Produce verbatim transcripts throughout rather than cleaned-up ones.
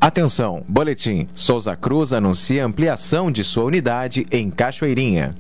Atenção, boletim. Souza Cruz anuncia ampliação de sua unidade em Cachoeirinha.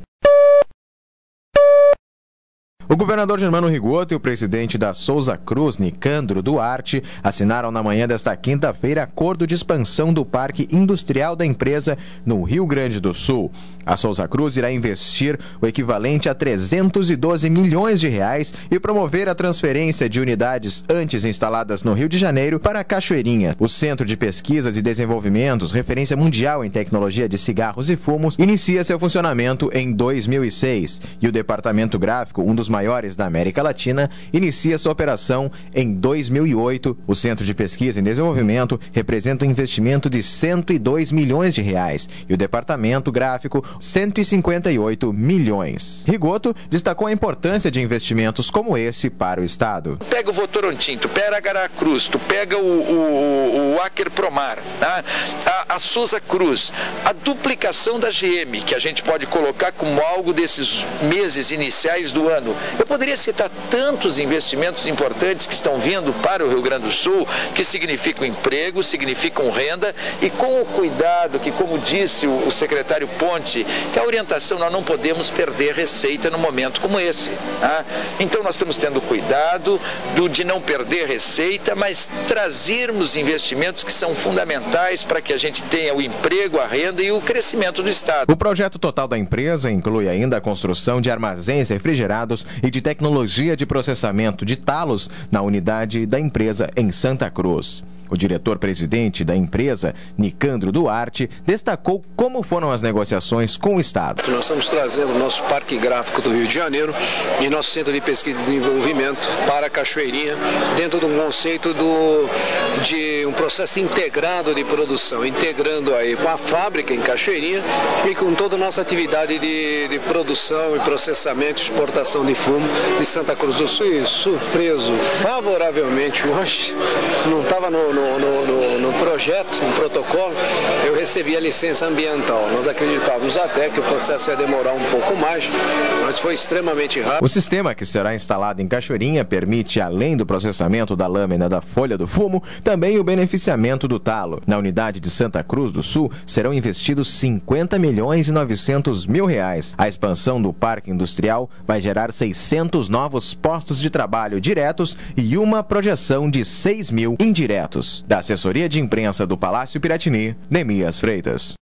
O governador Germano Rigoto e o presidente da Souza Cruz, Nicandro Duarte, assinaram na manhã desta quinta-feira acordo de expansão do parque industrial da empresa no Rio Grande do Sul. A Souza Cruz irá investir o equivalente a trezentos e doze milhões de reais e promover a transferência de unidades antes instaladas no Rio de Janeiro para Cachoeirinha. O Centro de Pesquisas e Desenvolvimentos, referência mundial em tecnologia de cigarros e fumos, inicia seu funcionamento em dois mil e seis e o Departamento Gráfico, um dos maiores da América Latina, inicia sua operação em dois mil e oito. O Centro de Pesquisa e Desenvolvimento representa um investimento de cento e dois milhões de reais e o Departamento Gráfico cento e cinquenta e oito milhões. Rigoto destacou a importância de investimentos como esse para o Estado. Pega o Votorantim, tu pega a Garacruz, tu pega o, o, o Aker Promar, tá? a, a Souza Cruz, a duplicação da G M, que a gente pode colocar como algo desses meses iniciais do ano. Eu poderia citar tantos investimentos importantes que estão vindo para o Rio Grande do Sul, que significam emprego, significam renda, e com o cuidado que, como disse o, o secretário Ponte, que a orientação, nós não podemos perder receita num momento como esse. Tá? Então nós estamos tendo cuidado do, de não perder receita, mas trazermos investimentos que são fundamentais para que a gente tenha o emprego, a renda e o crescimento do Estado. O projeto total da empresa inclui ainda a construção de armazéns refrigerados e de tecnologia de processamento de talos na unidade da empresa em Santa Cruz. O diretor-presidente da empresa, Nicandro Duarte, destacou como foram as negociações com o Estado. Nós estamos trazendo o nosso Parque Gráfico do Rio de Janeiro e nosso Centro de Pesquisa e Desenvolvimento para Cachoeirinha, dentro de um conceito do, de um processo integrado de produção, integrando aí com a fábrica em Cachoeirinha e com toda a nossa atividade de, de produção e processamento e exportação de fumo de Santa Cruz do Sul. E surpreso favoravelmente hoje, não estava no No, no, no, no projeto, no protocolo, eu recebi a licença ambiental. Nós acreditávamos até que o processo ia demorar um pouco mais, mas foi extremamente rápido. O sistema que será instalado em Cachoeirinha permite, além do processamento da lâmina da folha do fumo, também o beneficiamento do talo. Na unidade de Santa Cruz do Sul serão investidos cinquenta milhões e novecentos mil reais. A expansão do parque industrial vai gerar seiscentos novos postos de trabalho diretos e uma projeção de seis mil indiretos. Da assessoria de imprensa do Palácio Piratini, Nemias Freitas.